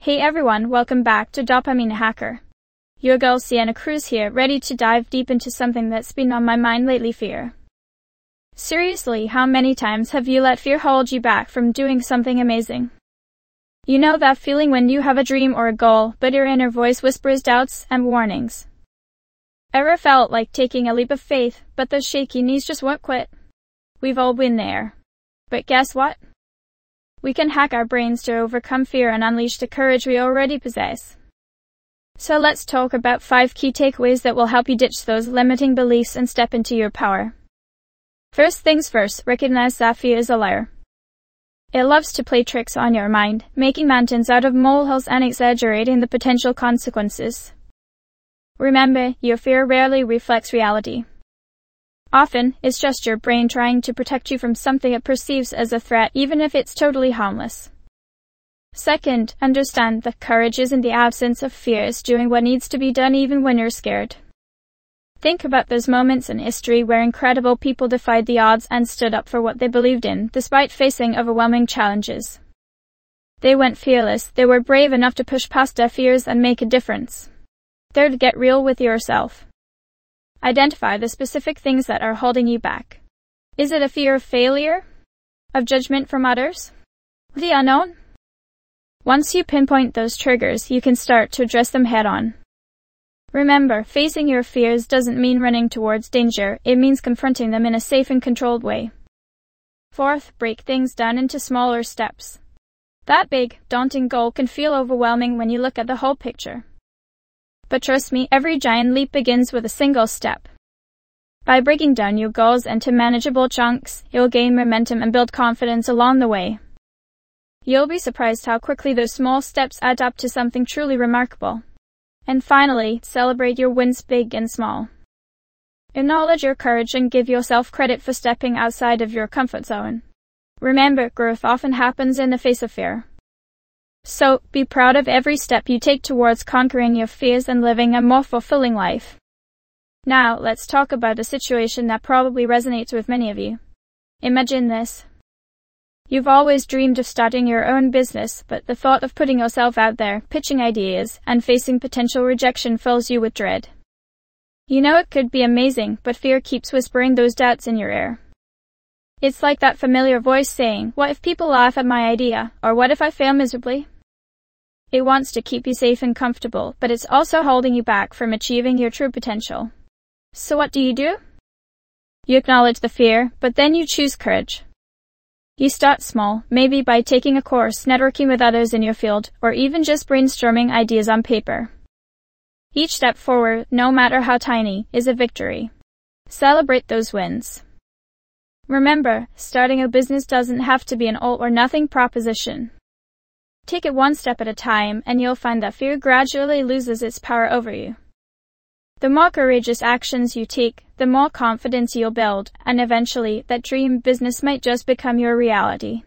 Hey everyone, welcome back to Dopamine Hacker. Your girl Sienna Cruz here, ready to dive deep into something that's been on my mind lately: fear. Seriously, how many times have you let fear hold you back from doing something amazing? You know that feeling when you have a dream or a goal, but your inner voice whispers doubts and warnings? Ever felt like taking a leap of faith, but those shaky knees just won't quit? We've all been there. But guess what? We can hack our brains to overcome fear and unleash the courage we already possess. So let's talk about 5 key takeaways that will help you ditch those limiting beliefs and step into your power. First things first, recognize that fear is a liar. It loves to play tricks on your mind, making mountains out of molehills and exaggerating the potential consequences. Remember, your fear rarely reflects reality. Often, it's just your brain trying to protect you from something it perceives as a threat, even if it's totally harmless. Second, understand that courage isn't the absence of fear, it's doing what needs to be done even when you're scared. Think about those moments in history where incredible people defied the odds and stood up for what they believed in, despite facing overwhelming challenges. They weren't fearless, they were brave enough to push past their fears and make a difference. Third, get real with yourself. Identify the specific things that are holding you back. Is it a fear of failure? Of judgment from others? The unknown? Once you pinpoint those triggers, you can start to address them head on. Remember, facing your fears doesn't mean running towards danger, it means confronting them in a safe and controlled way. Fourth, break things down into smaller steps. That big, daunting goal can feel overwhelming when you look at the whole picture. But trust me, every giant leap begins with a single step. By breaking down your goals into manageable chunks, you'll gain momentum and build confidence along the way. You'll be surprised how quickly those small steps add up to something truly remarkable. And finally, celebrate your wins, big and small. Acknowledge your courage and give yourself credit for stepping outside of your comfort zone. Remember, growth often happens in the face of fear. So, be proud of every step you take towards conquering your fears and living a more fulfilling life. Now, let's talk about a situation that probably resonates with many of you. Imagine this. You've always dreamed of starting your own business, but the thought of putting yourself out there, pitching ideas, and facing potential rejection fills you with dread. You know it could be amazing, but fear keeps whispering those doubts in your ear. It's like that familiar voice saying, "What if people laugh at my idea?" Or "What if I fail miserably?" It wants to keep you safe and comfortable, but it's also holding you back from achieving your true potential. So what do? You acknowledge the fear, but then you choose courage. You start small, maybe by taking a course, networking with others in your field, or even just brainstorming ideas on paper. Each step forward, no matter how tiny, is a victory. Celebrate those wins. Remember, starting a business doesn't have to be an all-or-nothing proposition. Take it one step at a time, and you'll find that fear gradually loses its power over you. The more courageous actions you take, the more confidence you'll build, and eventually, that dream business might just become your reality.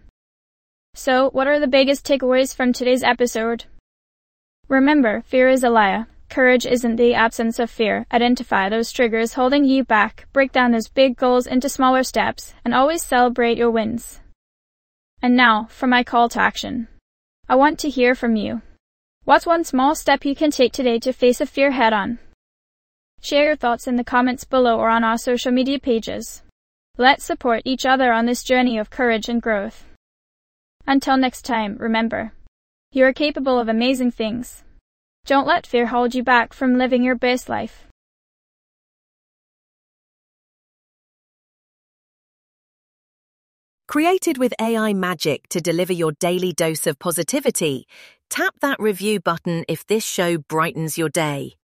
So, what are the biggest takeaways from today's episode? Remember, fear is a liar. Courage isn't the absence of fear. Identify those triggers holding you back, break down those big goals into smaller steps, and always celebrate your wins. And now, for my call to action. I want to hear from you. What's one small step you can take today to face a fear head-on? Share your thoughts in the comments below or on our social media pages. Let's support each other on this journey of courage and growth. Until next time, remember, you are capable of amazing things. Don't let fear hold you back from living your best life. Created with AI magic to deliver your daily dose of positivity, tap that review button if this show brightens your day.